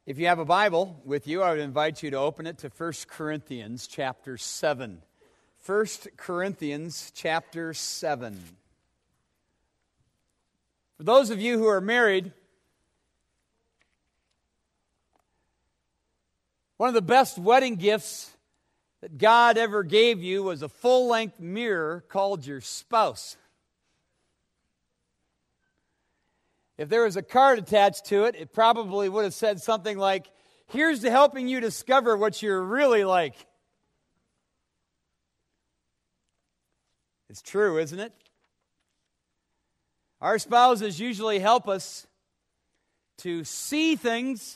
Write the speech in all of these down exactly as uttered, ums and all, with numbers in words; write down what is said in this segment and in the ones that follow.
If you have a Bible with you, I would invite you to open it to First Corinthians chapter seven. First Corinthians chapter seven. For those of you who are married, one of the best wedding gifts that God ever gave you was a full-length mirror called your spouse. If there was a card attached to it, it probably would have said something like, "Here's to helping you discover what you're really like." It's true, isn't it? Our spouses usually help us to see things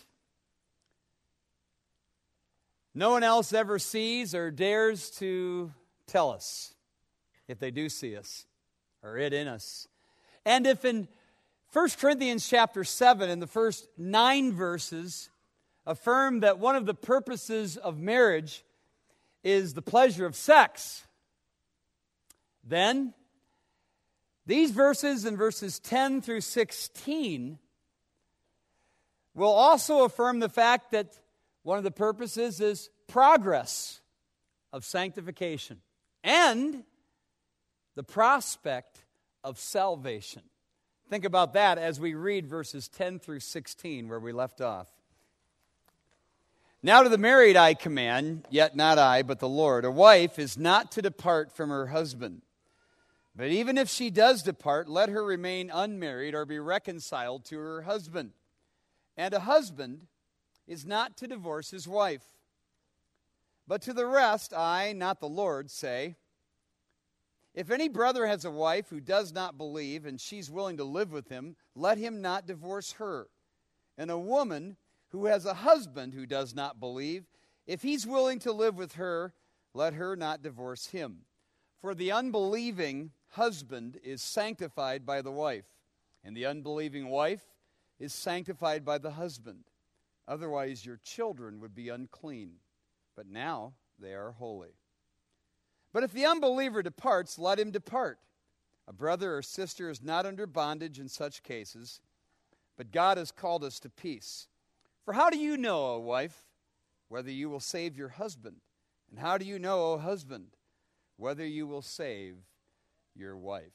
no one else ever sees or dares to tell us, if they do see us, or it in us. And if in First Corinthians chapter seven, in the first nine verses, affirm that one of the purposes of marriage is the pleasure of sex, then these verses in verses ten through sixteen will also affirm the fact that one of the purposes is progress of sanctification and the prospect of salvation. Think about that as we read verses ten through sixteen, where we left off. "Now to the married I command, yet not I, but the Lord. A wife is not to depart from her husband. But even if she does depart, let her remain unmarried or be reconciled to her husband. And a husband is not to divorce his wife. But to the rest I, not the Lord, say, if any brother has a wife who does not believe and she's willing to live with him, let him not divorce her. And a woman who has a husband who does not believe, if he's willing to live with her, let her not divorce him. For the unbelieving husband is sanctified by the wife, and the unbelieving wife is sanctified by the husband. Otherwise your children would be unclean, but now they are holy. But if the unbeliever departs, let him depart. A brother or sister is not under bondage in such cases, but God has called us to peace. For how do you know, O wife, whether you will save your husband? And how do you know, O husband, whether you will save your wife?"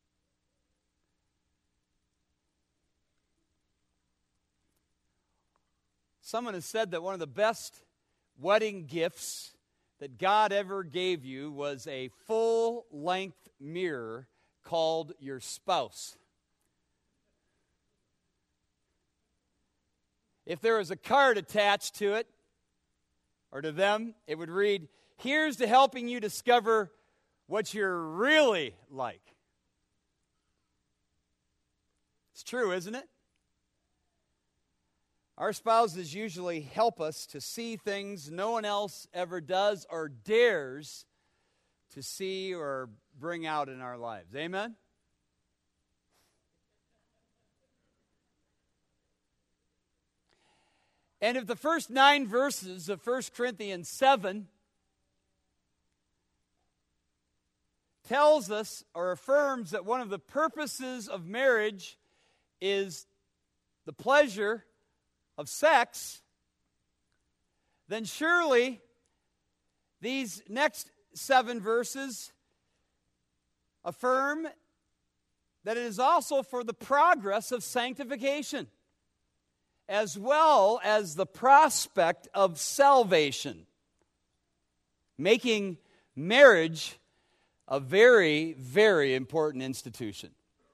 Someone has said that one of the best wedding gifts that God ever gave you was a full-length mirror called your spouse. If there was a card attached to it, or to them, it would read, "Here's to helping you discover what you're really like." It's true, isn't it? Our spouses usually help us to see things no one else ever does or dares to see or bring out in our lives. Amen? And if the first nine verses of First Corinthians seven tells us or affirms that one of the purposes of marriage is the pleasure of sex, then surely these next seven verses affirm that it is also for the progress of sanctification, as well as the prospect of salvation, making marriage a very, very important institution.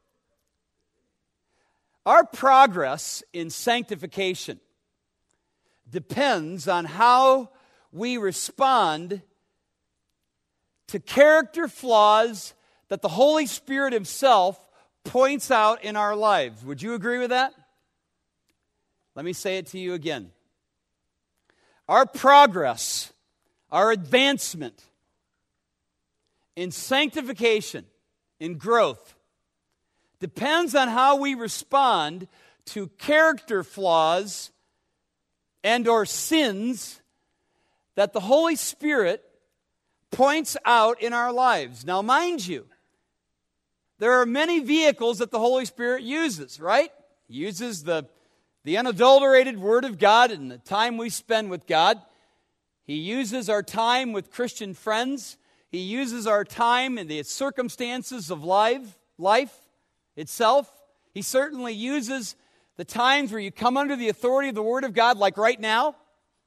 Our progress in sanctification depends on how we respond to character flaws that the Holy Spirit Himself points out in our lives. Would you agree with that? Let me say it to you again. Our progress, our advancement in sanctification, in growth, depends on how we respond to character flaws and or sins that the Holy Spirit points out in our lives. Now, mind you, there are many vehicles that the Holy Spirit uses, right? He uses the the unadulterated Word of God and the time we spend with God. He uses our time with Christian friends. He uses our time in the circumstances of life, life itself. He certainly uses the times where you come under the authority of the Word of God, like right now.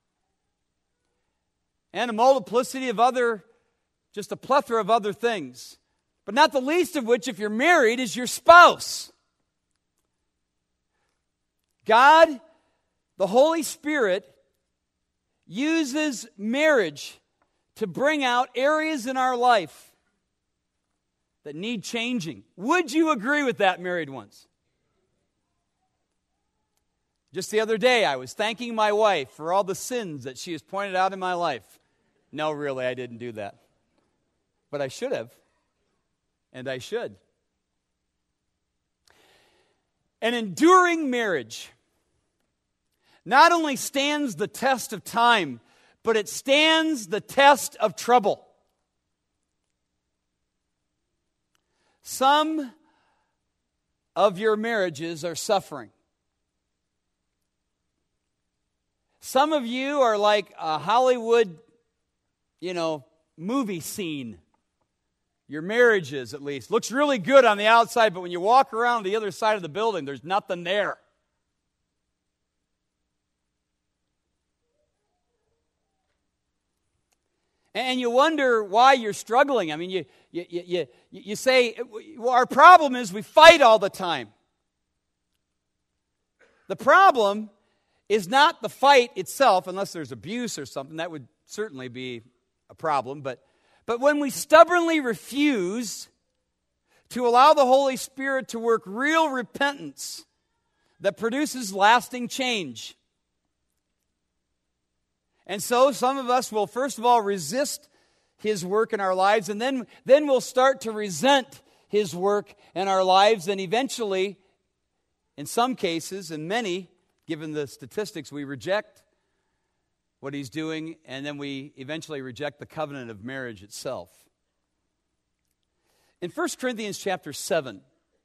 And a multiplicity of other, just a plethora of other things. But not the least of which, if you're married, is your spouse. God, the Holy Spirit, uses marriage to bring out areas in our life that need changing. Would you agree with that, married ones? Just the other day, I was thanking my wife for all the sins that she has pointed out in my life. No, really, I didn't do that. But I should have. And I should. An enduring marriage not only stands the test of time, but it stands the test of trouble. Some of your marriages are suffering. Some of you are like a Hollywood, you know, movie scene. Your marriages, at least. Looks really good on the outside, but when you walk around the other side of the building, there's nothing there. And you wonder why you're struggling. I mean, you, you, you, you, you say, well, our problem is we fight all the time. The problem is not the fight itself, unless there's abuse or something. That would certainly be a problem. But, but when we stubbornly refuse to allow the Holy Spirit to work real repentance that produces lasting change. And so some of us will first of all resist His work in our lives, and then, then we'll start to resent His work in our lives, and eventually, in some cases, and many, given the statistics, we reject what He's doing, and then we eventually reject the covenant of marriage itself. In First Corinthians chapter seven,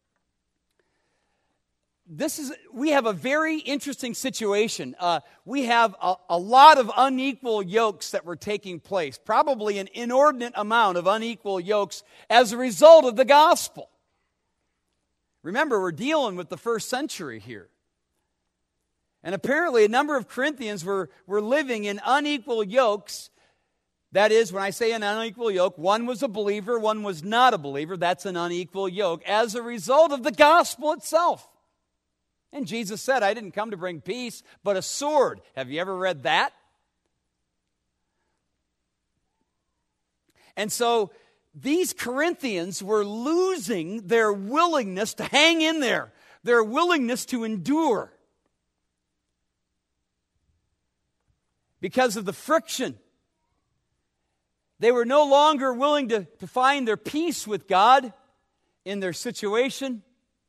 This is, we have a very interesting situation. Uh, we have a, a lot of unequal yokes that were taking place, probably an inordinate amount of unequal yokes as a result of the gospel. Remember, we're dealing with the first century here. And apparently a number of Corinthians were, were living in unequal yokes. That is, when I say an unequal yoke, one was a believer, one was not a believer. That's an unequal yoke as a result of the gospel itself. And Jesus said, I didn't come to bring peace, but a sword. Have you ever read that? And so these Corinthians were losing their willingness to hang in there, their willingness to endure. Because of the friction. They were no longer willing to, to find their peace with God in their situation.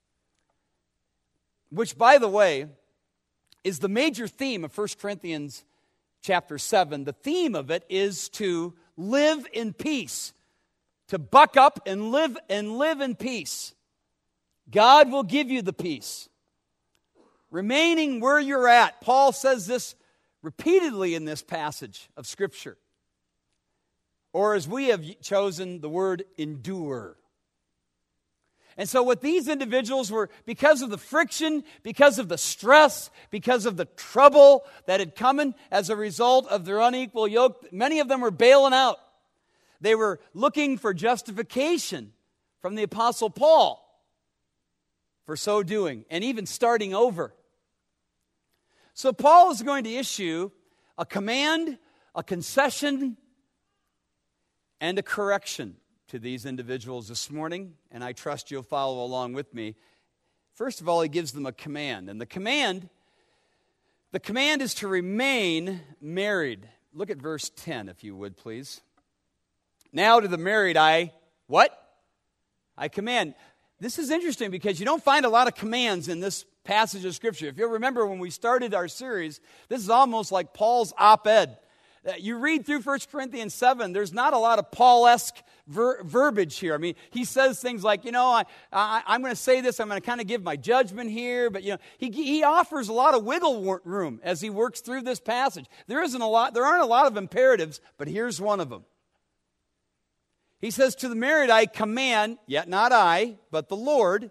Which, by the way, is the major theme of First Corinthians chapter seven. The theme of it is to live in peace, to buck up and live and live in peace. God will give you the peace. Remaining where you're at. Paul says this repeatedly in this passage of Scripture. Or as we have chosen the word endure. And so what these individuals were, because of the friction, because of the stress, because of the trouble that had come in as a result of their unequal yoke, many of them were bailing out. They were looking for justification from the Apostle Paul for so doing, and even starting over. So Paul is going to issue a command, a concession, and a correction to these individuals this morning, and I trust you'll follow along with me. First of all, he gives them a command, and the command, the command is to remain married. Look at verse ten, if you would, please. Now to the married I, what? I command. This is interesting because you don't find a lot of commands in this passage of Scripture. If you'll remember when we started our series, this is almost like Paul's op-ed. Uh, You read through First Corinthians seven, there's not a lot of Paul-esque ver- verbiage here. I mean, he says things like, you know, I, I, I'm going to say this, I'm going to kind of give my judgment here, but, you know, he, he offers a lot of wiggle wor- room as he works through this passage. There isn't a lot, there aren't a lot of imperatives, but here's one of them. He says, to the married I command, yet not I, but the Lord,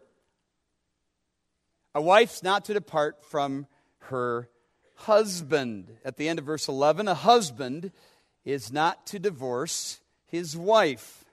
a wife's not to depart from her husband. At the end of verse eleven, a husband is not to divorce his wife.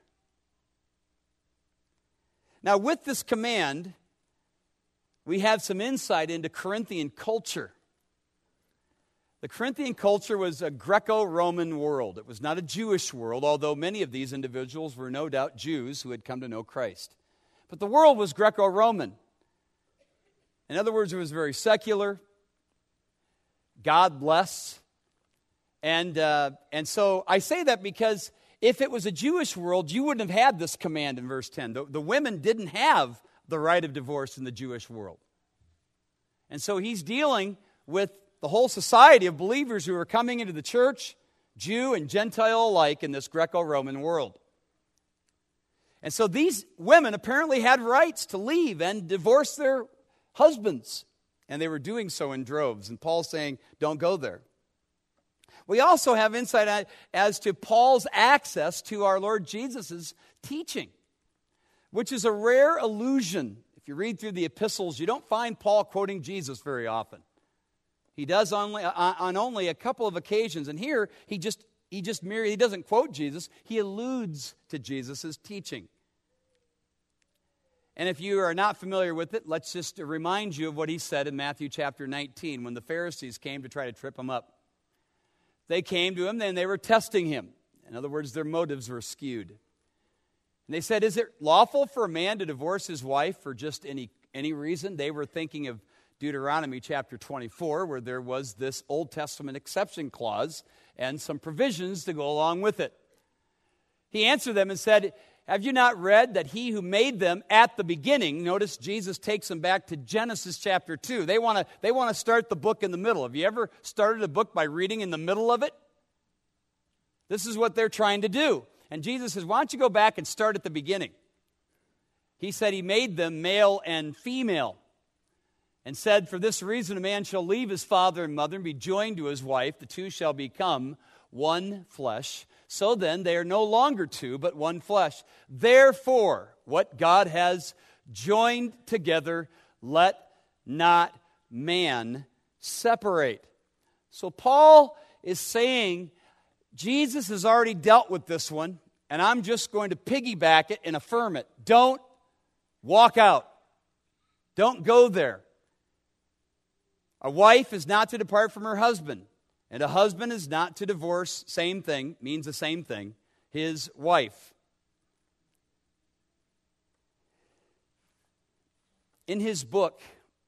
Now, with this command, we have some insight into Corinthian culture. The Corinthian culture was a Greco-Roman world. It was not a Jewish world, although many of these individuals were no doubt Jews who had come to know Christ. But the world was Greco-Roman. In other words, it was very secular, God bless. And, uh, and so I say that because if it was a Jewish world, you wouldn't have had this command in verse ten. The, the women didn't have the right of divorce in the Jewish world. And so he's dealing with the whole society of believers who are coming into the church, Jew and Gentile alike, in this Greco-Roman world. And so these women apparently had rights to leave and divorce their husbands. And they were doing so in droves. And Paul's saying, don't go there. We also have insight as to Paul's access to our Lord Jesus' teaching, which is a rare allusion. If you read through the epistles, you don't find Paul quoting Jesus very often. He does only on only a couple of occasions. And here, he just he just merely, he doesn't quote Jesus. He alludes to Jesus' teaching. And if you are not familiar with it, let's just remind you of what he said in Matthew chapter nineteen when the Pharisees came to try to trip him up. They came to him and they were testing him. In other words, their motives were skewed. And they said, is it lawful for a man to divorce his wife for just any, any reason? They were thinking of Deuteronomy chapter twenty-four, where there was this Old Testament exception clause and some provisions to go along with it. He answered them and said, have you not read that he who made them at the beginning, notice Jesus takes them back to Genesis chapter two. They want to they want to start the book in the middle. Have you ever started a book by reading in the middle of it? This is what they're trying to do. And Jesus says, why don't you go back and start at the beginning? He said he made them male and female. And said, for this reason a man shall leave his father and mother and be joined to his wife. The two shall become one flesh. So then they are no longer two, but one flesh. Therefore, what God has joined together, let not man separate. So Paul is saying, Jesus has already dealt with this one, and I'm just going to piggyback it and affirm it. Don't walk out. Don't go there. A wife is not to depart from her husband, and a husband is not to divorce, same thing, means the same thing, his wife. In his book,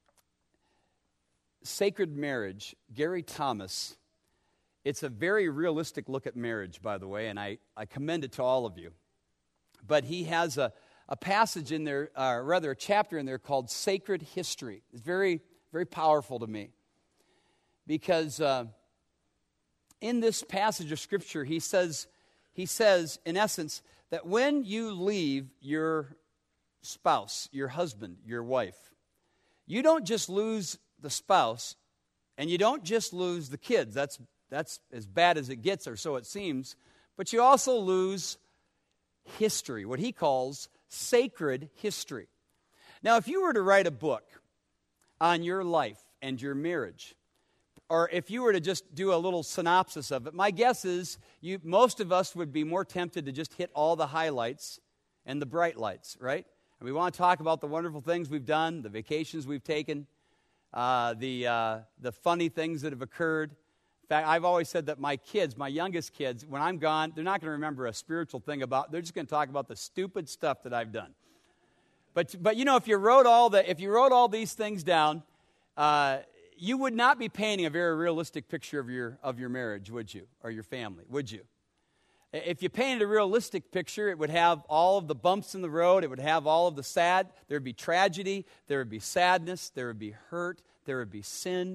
Sacred Marriage, Gary Thomas, it's a very realistic look at marriage, by the way, and I, I commend it to all of you. But he has a, a passage in there, uh, rather a chapter in there called Sacred History. It's very Very powerful to me because uh, in this passage of Scripture, he says, he says, in essence, that when you leave your spouse, your husband, your wife, you don't just lose the spouse and you don't just lose the kids. That's, that's as bad as it gets, or so it seems. But you also lose history, what he calls sacred history. Now, if you were to write a book on your life and your marriage, or if you were to just do a little synopsis of it, my guess is you, most of us would be more tempted to just hit all the highlights and the bright lights, right? And we want to talk about the wonderful things we've done, the vacations we've taken, uh, the uh, the funny things that have occurred. In fact, I've always said that my kids, my youngest kids, when I'm gone, they're not going to remember a spiritual thing about, they're just going to talk about the stupid stuff that I've done. But but you know, if you wrote all the if you wrote all these things down, uh, you would not be painting a very realistic picture of your of your marriage, would you, or your family? Would you? If you painted a realistic picture, it would have all of the bumps in the road. It would have all of the sad. There would be tragedy. There would be sadness. There would be hurt. There would be sin.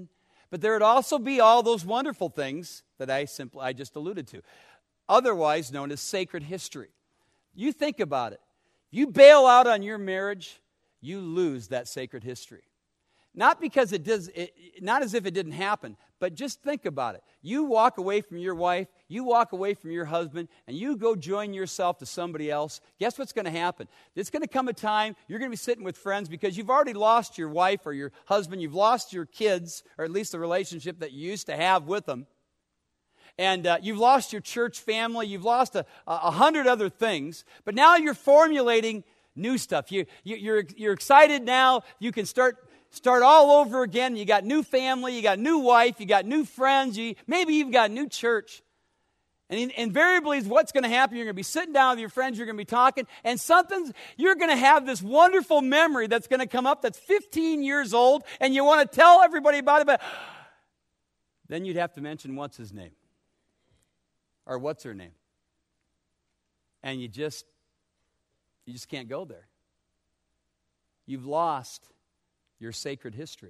But there would also be all those wonderful things that I simply I just alluded to, otherwise known as sacred history. You think about it. You bail out on your marriage, you lose that sacred history. Not because it does, it, not as if it didn't happen, but just think about it. You walk away from your wife, you walk away from your husband, and you go join yourself to somebody else. Guess what's going to happen? There's going to come a time you're going to be sitting with friends because you've already lost your wife or your husband, you've lost your kids, or at least the relationship that you used to have with them. And uh, you've lost your church family, you've lost a, a hundred other things, but now you're formulating new stuff. You, you, you're, you're excited now, you can start Start all over again. You got new family, you got new wife, you got new friends, you, maybe you've got new church. And in, invariably, what's going to happen? You're going to be sitting down with your friends, you're going to be talking, and something's, you're going to have this wonderful memory that's going to come up that's fifteen years old, and you want to tell everybody about it, but then you'd have to mention what's his name, or what's her name. And you just, you just can't go there. You've lost your sacred history.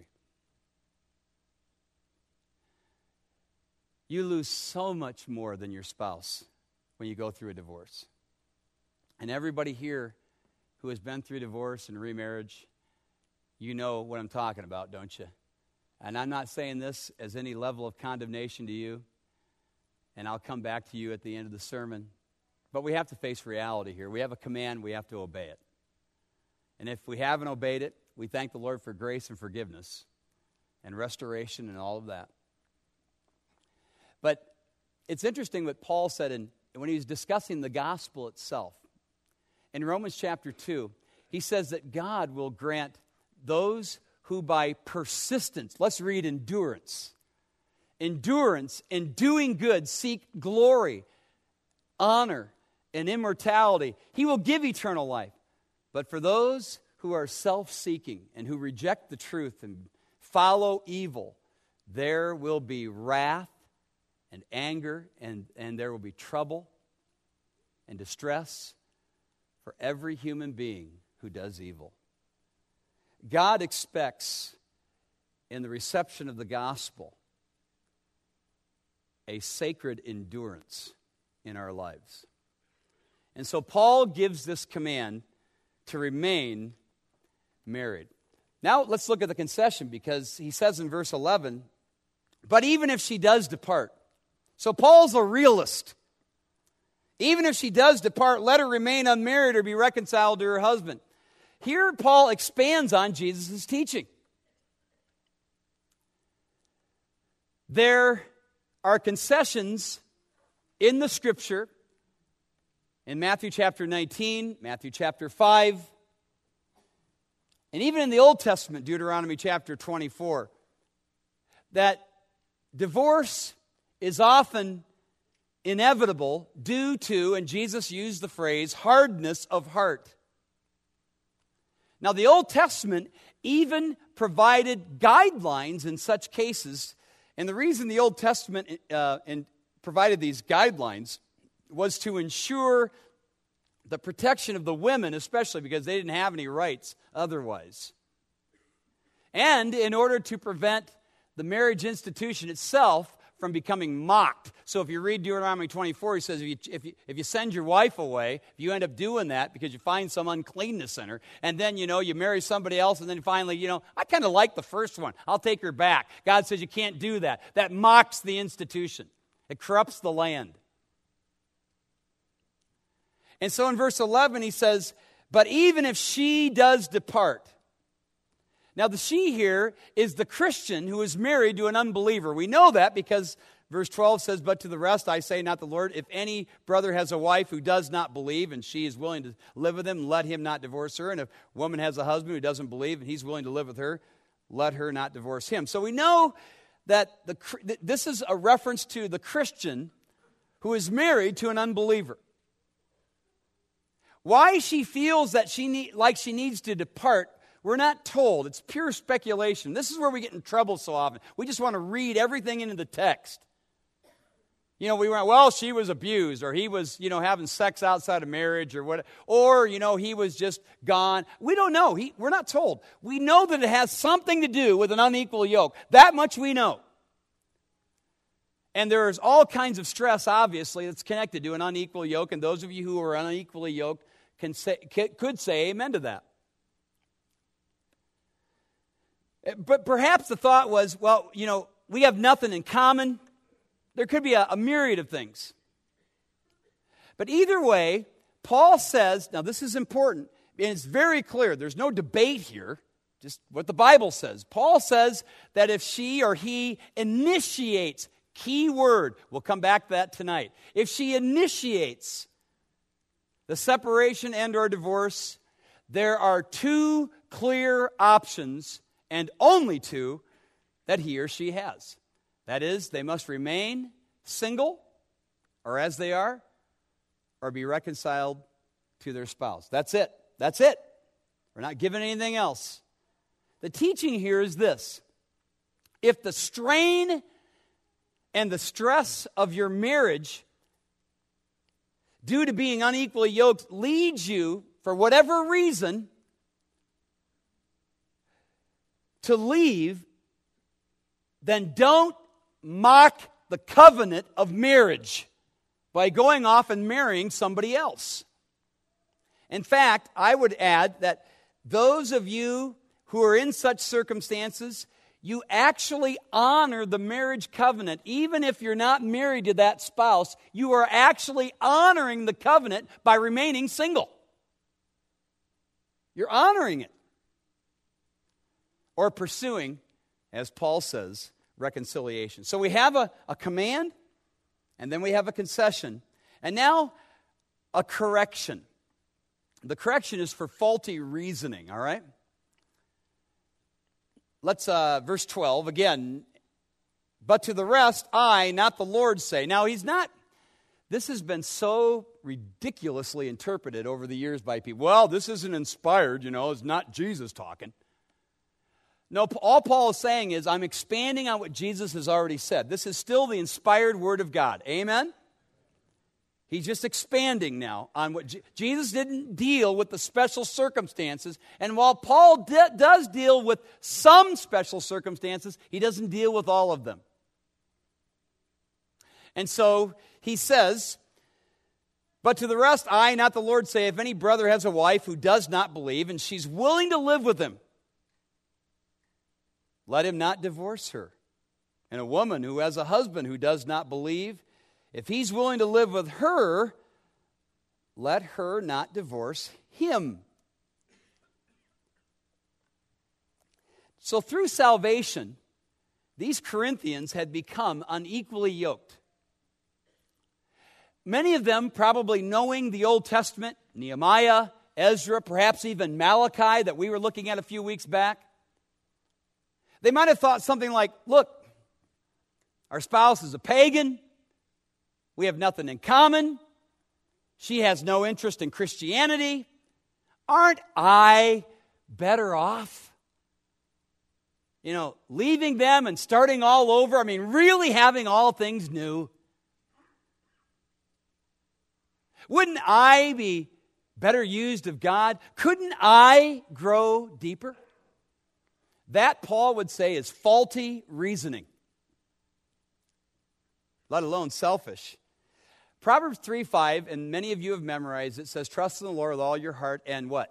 You lose so much more than your spouse when you go through a divorce. And everybody here who has been through divorce and remarriage, you know what I'm talking about, don't you? And I'm not saying this as any level of condemnation to you, and I'll come back to you at the end of the sermon. But we have to face reality here. We have a command, we have to obey it. And if we haven't obeyed it, we thank the Lord for grace and forgiveness and restoration and all of that. But it's interesting what Paul said in, when he was discussing the gospel itself. In Romans chapter two, he says that God will grant those who by persistence, let's read endurance, endurance in doing good seek glory, honor, and immortality. He will give eternal life. But for those who are self-seeking and who reject the truth and follow evil, there will be wrath and anger, and, and there will be trouble and distress for every human being who does evil. God expects in the reception of the gospel a sacred endurance in our lives. And so Paul gives this command to remain married. Now let's look at the concession, because he says in verse eleven, but even if she does depart. So Paul's a realist. Even if she does depart, let her remain unmarried or be reconciled to her husband. Here Paul expands on Jesus' teaching. There are concessions in the Scripture, in Matthew chapter nineteen, Matthew chapter five, and even in the Old Testament, Deuteronomy chapter twenty-four, that divorce is often inevitable due to, and Jesus used the phrase, hardness of heart. Now, the Old Testament even provided guidelines in such cases, and the reason the Old Testament uh, in, provided these guidelines was to ensure the protection of the women, especially because they didn't have any rights otherwise. And in order to prevent the marriage institution itself from becoming mocked. So if you read Deuteronomy twenty-four, he says if you, if you, if you send your wife away, if you end up doing that because you find some uncleanness in her, and then, you know, you marry somebody else, and then finally, you know, I kind of like the first one, I'll take her back. God says you can't do that. That mocks the institution. It corrupts the land. And so in verse eleven, he says, but even if she does depart. Now, the she here is the Christian who is married to an unbeliever. We know that because verse twelve says, but to the rest I say not the Lord, if any brother has a wife who does not believe and she is willing to live with him, let him not divorce her. And if a woman has a husband who doesn't believe and he's willing to live with her, let her not divorce him. So we know that the, this is a reference to the Christian who is married to an unbeliever. Why she feels that she need, like she needs to depart, we're not told. It's pure speculation. This is where we get in trouble so often. We just want to read everything into the text. You know, we went, well, she was abused, or he was, you know, having sex outside of marriage, or what, or, you know, he was just gone. We don't know. He, we're not told. We know that it has something to do with an unequal yoke. That much we know. And there's all kinds of stress, obviously, that's connected to an unequal yoke. And those of you who are unequally yoked can say, could say amen to that. But perhaps the thought was, well, you know, we have nothing in common. There could be a, a myriad of things. But either way, Paul says, now this is important, and it's very clear. There's no debate here, just what the Bible says. Paul says that if she or he initiates, key word, we'll come back to that tonight. If she initiates the separation and or divorce, there are two clear options, and only two, that he or she has. That is, they must remain single, or as they are, or be reconciled to their spouse. That's it. That's it. We're not given anything else. The teaching here is this. If the strain and the stress of your marriage due to being unequally yoked leads you, for whatever reason, to leave, then don't mock the covenant of marriage by going off and marrying somebody else. In fact, I would add that those of you who are in such circumstances, you actually honor the marriage covenant. Even if you're not married to that spouse, you are actually honoring the covenant by remaining single. You're honoring it. Or pursuing, as Paul says, reconciliation. So we have a, a command, and then we have a concession. And now, a correction. The correction is for faulty reasoning, all right? Let's, uh, verse twelve, again. But to the rest, I, not the Lord, say. Now, he's not, this has been so ridiculously interpreted over the years by people. Well, this isn't inspired, you know, it's not Jesus talking. No, all Paul is saying is, I'm expanding on what Jesus has already said. This is still the inspired Word of God. Amen? He's just expanding now on what Je- Jesus didn't deal with the special circumstances. And while Paul de- does deal with some special circumstances, he doesn't deal with all of them. And so he says, but to the rest, I, not the Lord, say, if any brother has a wife who does not believe, and she's willing to live with him, let him not divorce her. And a woman who has a husband who does not believe, if he's willing to live with her, let her not divorce him. So through salvation, these Corinthians had become unequally yoked. Many of them probably knowing the Old Testament, Nehemiah, Ezra, perhaps even Malachi that we were looking at a few weeks back. They might have thought something like, look, our spouse is a pagan. We have nothing in common. She has no interest in Christianity. Aren't I better off? You know, leaving them and starting all over. I mean, really having all things new. Wouldn't I be better used of God? Couldn't I grow deeper? That, Paul would say, is faulty reasoning, let alone selfish. Proverbs three five, and many of you have memorized it, says, trust in the Lord with all your heart and what?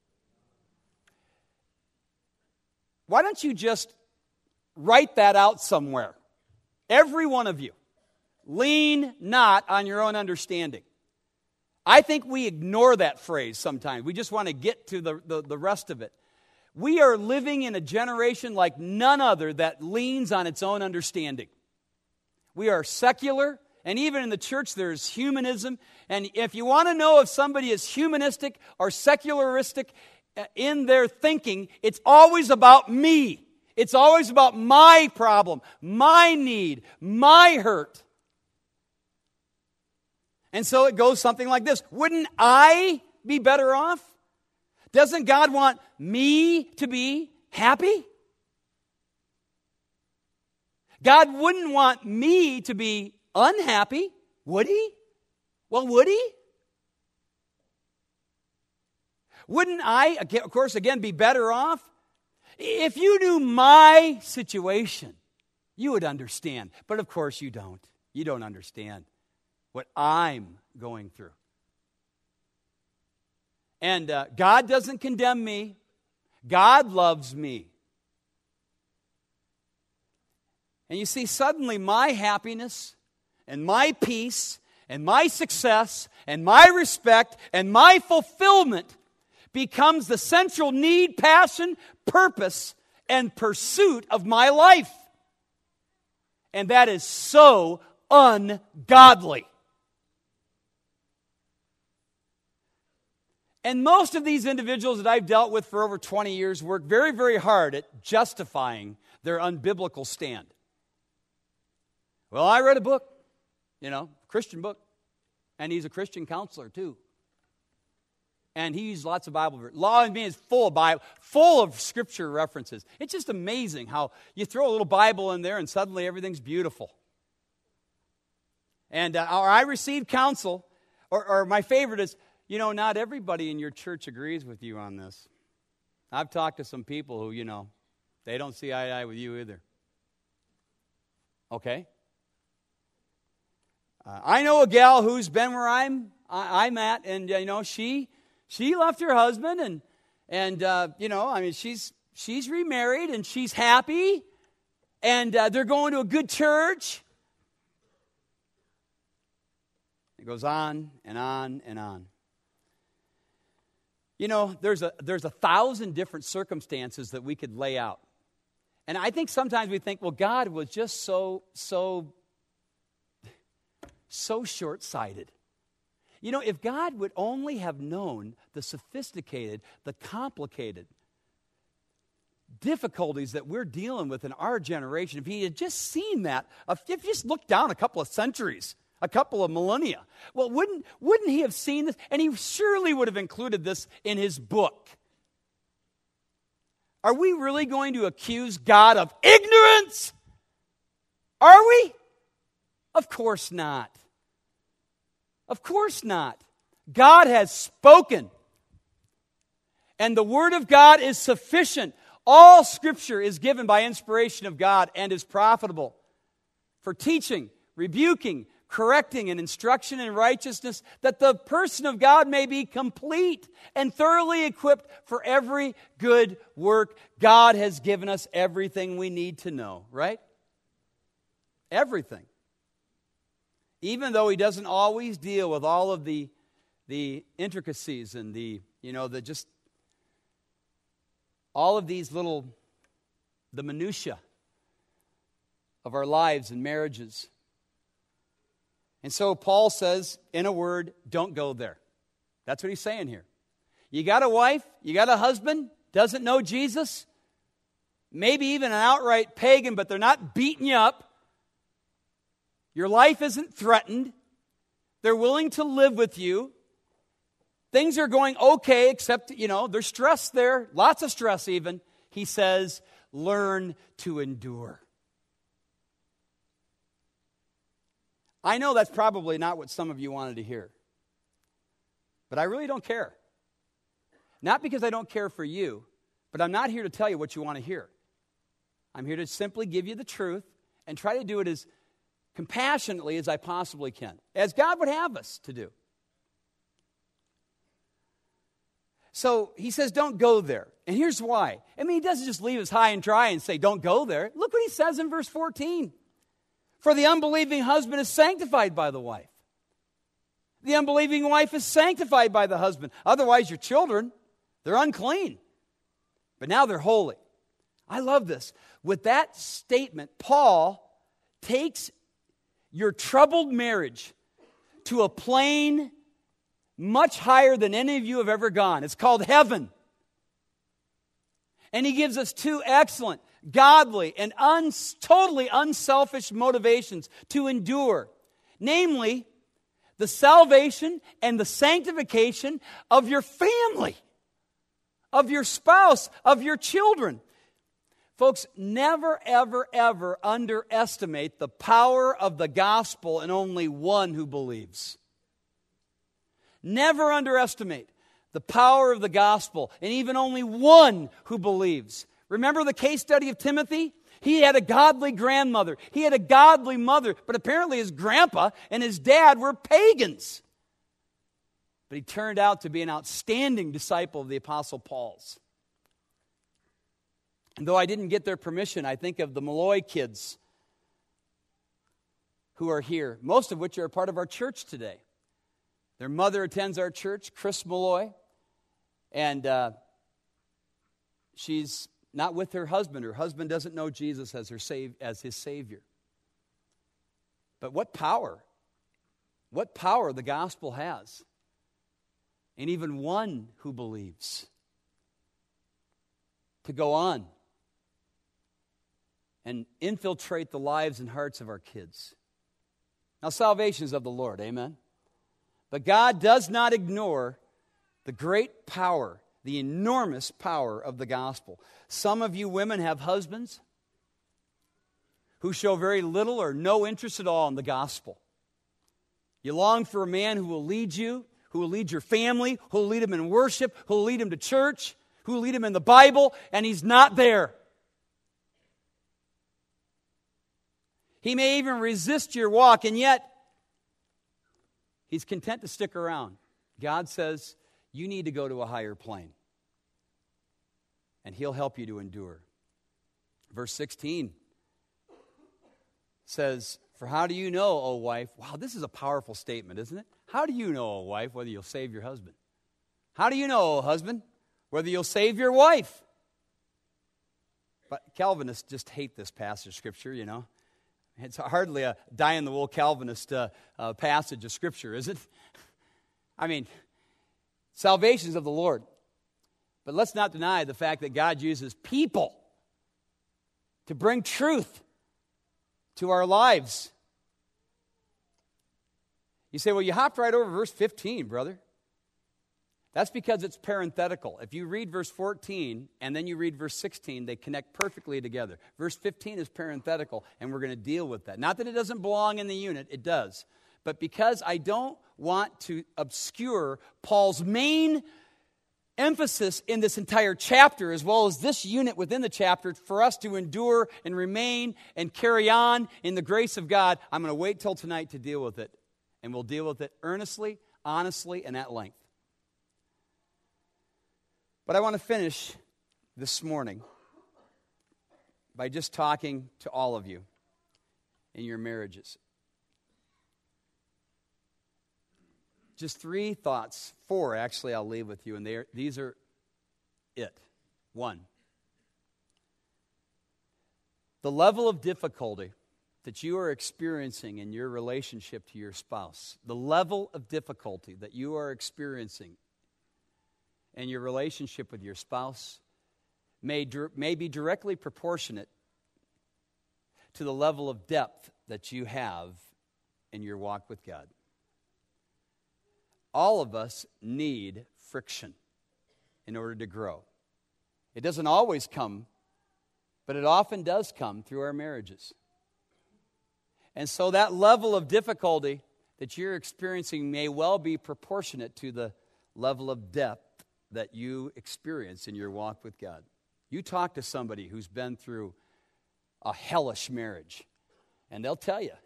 Why don't you just write that out somewhere? Every one of you. Lean not on your own understanding. I think we ignore that phrase sometimes. We just want to get to the, the, the rest of it. We are living in a generation like none other that leans on its own understanding. We are secular, and even in the church there's humanism. And if you want to know if somebody is humanistic or secularistic in their thinking, it's always about me. It's always about my problem, my need, my hurt. And so it goes something like this. Wouldn't I be better off? Doesn't God want me to be happy? God wouldn't want me to be unhappy, would He? Well, would He? Wouldn't I, of course, again, be better off? If you knew my situation, you would understand. But of course you don't. You don't understand what I'm going through. And uh, God doesn't condemn me. God loves me. And you see, suddenly my happiness and my peace and my success and my respect and my fulfillment becomes the central need, passion, purpose, and pursuit of my life. And that is so ungodly. And most of these individuals that I've dealt with for over twenty years work very, very hard at justifying their unbiblical stand. Well, I read a book, you know, Christian book, and he's a Christian counselor too. And he uses lots of Bible verses. Law and Being is full of Bible, full of Scripture references. It's just amazing how you throw a little Bible in there and suddenly everything's beautiful. And uh, or I received counsel, or, or my favorite is, you know, not everybody in your church agrees with you on this. I've talked to some people who, you know, they don't see eye to eye with you either. Okay? Uh, I know a gal who's been where I'm I, I'm at, and uh, you know, she she left her husband, and and uh, you know, I mean, she's she's remarried and she's happy, and uh, they're going to a good church. It goes on and on and on. You know, there's a there's a thousand different circumstances that we could lay out. And I think sometimes we think, well, God was just so, so, so short-sighted. You know, if God would only have known the sophisticated, the complicated difficulties that we're dealing with in our generation, if he had just seen that, if he just looked down a couple of centuries, a couple of millennia, well, wouldn't, wouldn't he have seen this? And he surely would have included this in his book. Are we really going to accuse God of ignorance? Are we? Of course not. Of course not. God has spoken. And the Word of God is sufficient. All Scripture is given by inspiration of God and is profitable for teaching, rebuking, correcting, and instruction in righteousness, that the person of God may be complete and thoroughly equipped for every good work. God has given us everything we need to know, right? Everything. Even though he doesn't always deal with all of the, the intricacies and the, you know, the just, all of these little, the minutia of our lives and marriages. And so Paul says, in a word, don't go there. That's what he's saying here. You got a wife, you got a husband, doesn't know Jesus, maybe even an outright pagan, but they're not beating you up. Your life isn't threatened. They're willing to live with you. Things are going okay, except, you know, there's stress there, lots of stress even. He says, learn to endure. I know that's probably not what some of you wanted to hear. But I really don't care. Not because I don't care for you, but I'm not here to tell you what you want to hear. I'm here to simply give you the truth and try to do it as compassionately as I possibly can, as God would have us to do. So he says, don't go there. And here's why. I mean, he doesn't just leave us high and dry and say, don't go there. Look what he says in verse fourteen. For the unbelieving husband is sanctified by the wife. The unbelieving wife is sanctified by the husband. Otherwise, your children, they're unclean. But now they're holy. I love this. With that statement, Paul takes your troubled marriage to a plane much higher than any of you have ever gone. It's called heaven. And he gives us two excellent, godly, and un- totally unselfish motivations to endure. Namely, the salvation and the sanctification of your family, of your spouse, of your children. Folks, never, ever, ever underestimate the power of the gospel in only one who believes. Never underestimate the power of the gospel in even only one who believes. Remember the case study of Timothy? He had a godly grandmother. He had a godly mother. But apparently his grandpa and his dad were pagans. But he turned out to be an outstanding disciple of the Apostle Paul's. And though I didn't get their permission, I think of the Malloy kids who are here, most of which are a part of our church today. Their mother attends our church, Chris Malloy, and uh, she's not with her husband. Her husband doesn't know Jesus as her save, as his Savior. But what power, what power the gospel has. And even one who believes to go on and infiltrate the lives and hearts of our kids. Now, salvation is of the Lord, amen? But God does not ignore the great power, the enormous power of the gospel. Some of you women have husbands who show very little or no interest at all in the gospel. You long for a man who will lead you, who will lead your family, who will lead him in worship, who will lead him to church, who will lead him in the Bible, and he's not there. He may even resist your walk, and yet he's content to stick around. God says, you need to go to a higher plane. And he'll help you to endure. Verse sixteen says, for how do you know, O wife? Wow, this is a powerful statement, isn't it? How do you know, O wife, whether you'll save your husband? How do you know, O husband, whether you'll save your wife? But Calvinists just hate this passage of Scripture, you know. It's hardly a die-in-the-wool Calvinist uh, uh, passage of Scripture, is it? I mean, salvation is of the Lord. But let's not deny the fact that God uses people to bring truth to our lives. You say, well, you hopped right over verse fifteen, brother. That's because it's parenthetical. If you read verse fourteen and then you read verse sixteen, they connect perfectly together. Verse fifteen is parenthetical, and we're going to deal with that. Not that it doesn't belong in the unit, it does. But because I don't want to obscure Paul's main emphasis in this entire chapter, as well as this unit within the chapter, for us to endure and remain and carry on in the grace of God, I'm going to wait till tonight to deal with it. And we'll deal with it earnestly, honestly, and at length. But I want to finish this morning by just talking to all of you in your marriages. Just three thoughts, four actually I'll leave with you, and they are, these are it. One, the level of difficulty that you are experiencing in your relationship to your spouse, the level of difficulty that you are experiencing in your relationship with your spouse may, may be directly proportionate to the level of depth that you have in your walk with God. All of us need friction in order to grow. It doesn't always come, but it often does come through our marriages. And so that level of difficulty that you're experiencing may well be proportionate to the level of depth that you experience in your walk with God. You talk to somebody who's been through a hellish marriage, and they'll tell you,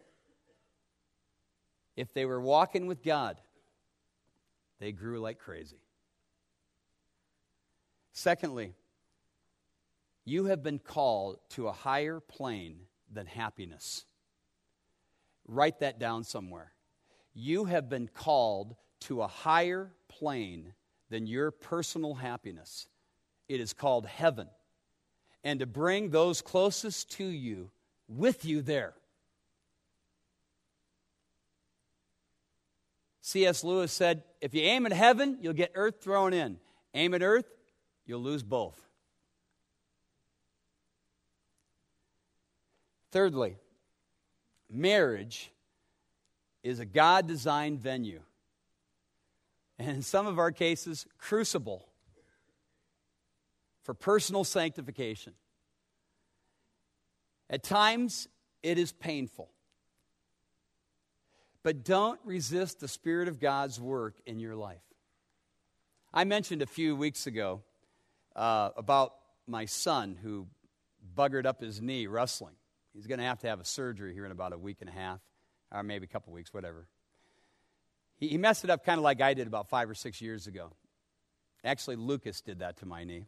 if they were walking with God, they grew like crazy. Secondly, you have been called to a higher plane than happiness. Write that down somewhere. You have been called to a higher plane than your personal happiness. It is called heaven. And to bring those closest to you with you there. C S Lewis said, if you aim at heaven, you'll get earth thrown in. Aim at earth, you'll lose both. Thirdly, marriage is a God-designed venue. And in some of our cases, crucible for personal sanctification. At times, it is painful. But don't resist the Spirit of God's work in your life. I mentioned a few weeks ago uh, about my son who buggered up his knee wrestling. He's going to have to have a surgery here in about a week and a half, or maybe a couple weeks, whatever. He, he messed it up kind of like I did about five or six years ago. Actually, Lucas did that to my knee.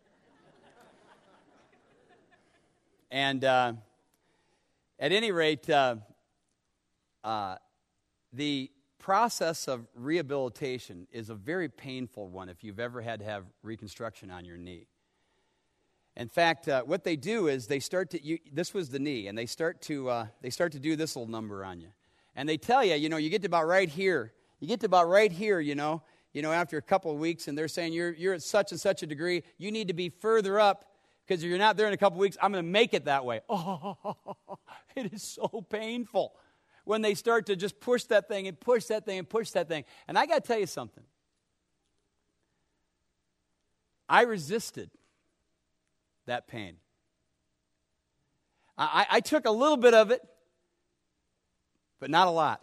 And uh, at any rate, uh, uh, the process of rehabilitation is a very painful one if you've ever had to have reconstruction on your knee. In fact, uh, what they do is they start to, you, this was the knee, and they start to uh, they start to do this little number on you. And they tell you, you know, you get to about right here. You get to about right here, you know, you know, after a couple of weeks, and they're saying you're you're at such and such a degree, you need to be further up, because if you're not there in a couple of weeks, I'm going to make it that way. Oh, it is so painful when they start to just push that thing and push that thing and push that thing. And I got to tell you something. I resisted that pain. I, I took a little bit of it, but not a lot.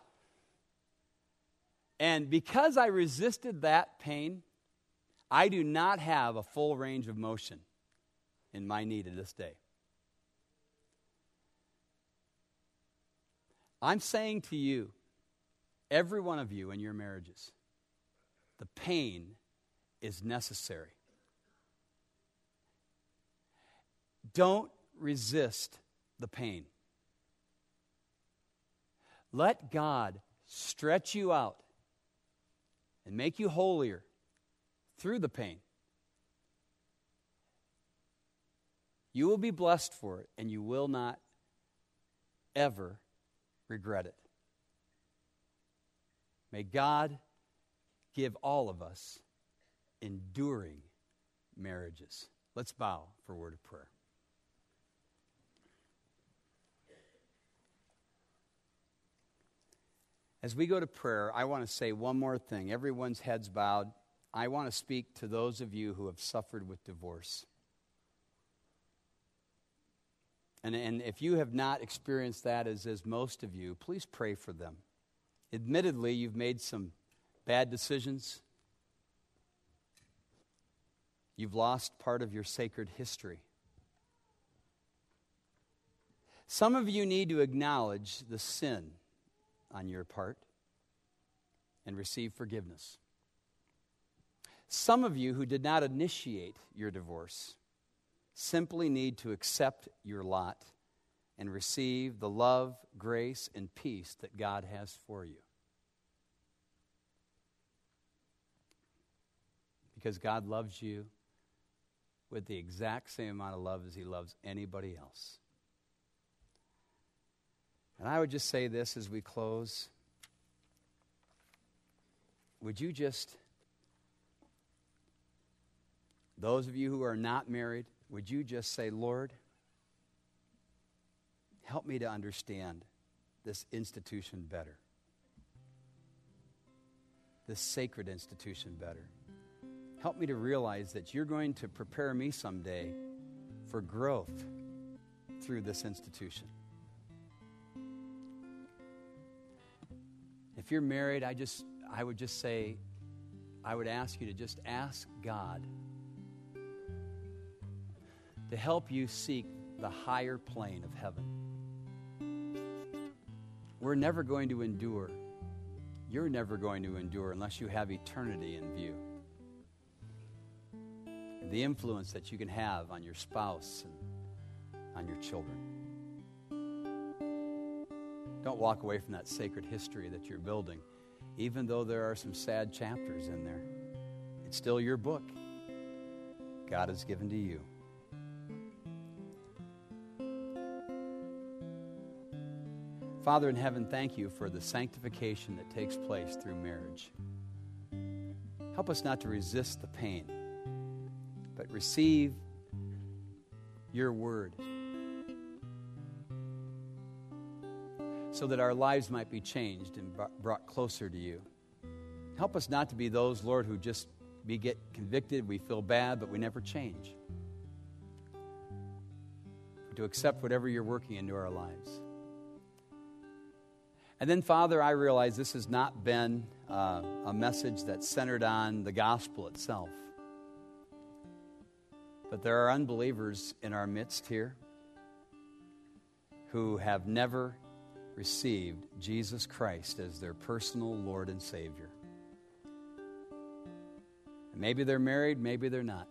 And because I resisted that pain, I do not have a full range of motion in my knee to this day. I'm saying to you, every one of you in your marriages, the pain is necessary. Don't resist the pain. Let God stretch you out and make you holier through the pain. You will be blessed for it, and you will not ever regret it. May God give all of us enduring marriages. Let's bow for a word of prayer. As we go to prayer, I want to say one more thing. Everyone's heads bowed. I want to speak to those of you who have suffered with divorce. And, and if you have not experienced that, as, as most of you, please pray for them. Admittedly, you've made some bad decisions. You've lost part of your sacred history. Some of you need to acknowledge the sin on your part and receive forgiveness. Some of you who did not initiate your divorce simply need to accept your lot and receive the love, grace, and peace that God has for you. Because God loves you with the exact same amount of love as He loves anybody else. And I would just say this as we close. Would you just, those of you who are not married, would you just say, Lord, help me to understand this institution better, this sacred institution better. Help me to realize that you're going to prepare me someday for growth through this institution. If you're married, I just I would just say, I would ask you to just ask God to help you seek the higher plane of heaven. We're never going to endure. You're never going to endure unless you have eternity in view. And the influence that you can have on your spouse and on your children. Don't walk away from that sacred history that you're building, even though there are some sad chapters in there. It's still your book. God has given to you. Father in heaven, thank you for the sanctification that takes place through marriage. Help us not to resist the pain, but receive your word so that our lives might be changed and brought closer to you. Help us not to be those, Lord, who just we get convicted, we feel bad, but we never change. To accept whatever you're working into our lives. And then, Father, I realize this has not been uh, a message that's centered on the gospel itself, But there are unbelievers in our midst here who have never received Jesus Christ as their personal Lord and Savior. And maybe they're married, maybe they're not.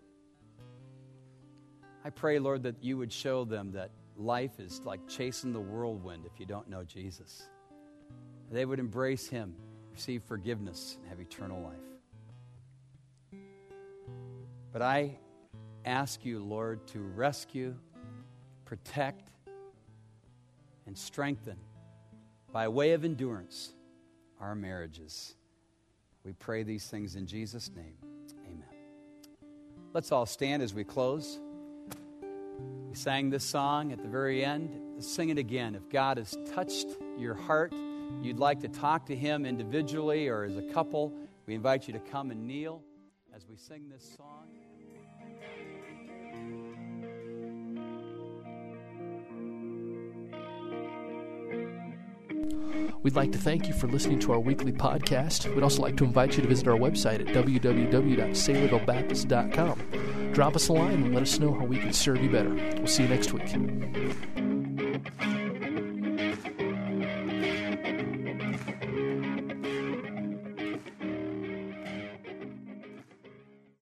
I pray, Lord, that you would show them that life is like chasing the whirlwind if you don't know Jesus. They would embrace him, receive forgiveness, and have eternal life. But I ask you, Lord, to rescue, protect, and strengthen, by way of endurance, our marriages. We pray these things in Jesus' name. Amen. Let's all stand as we close. We sang this song at the very end. Let's sing it again. If God has touched your heart, you'd like to talk to him individually or as a couple, we invite you to come and kneel as we sing this song. We'd like to thank you for listening to our weekly podcast. We'd also like to invite you to visit our website at w w w dot saylorville baptist dot com. Drop us a line and let us know how we can serve you better. We'll see you next week.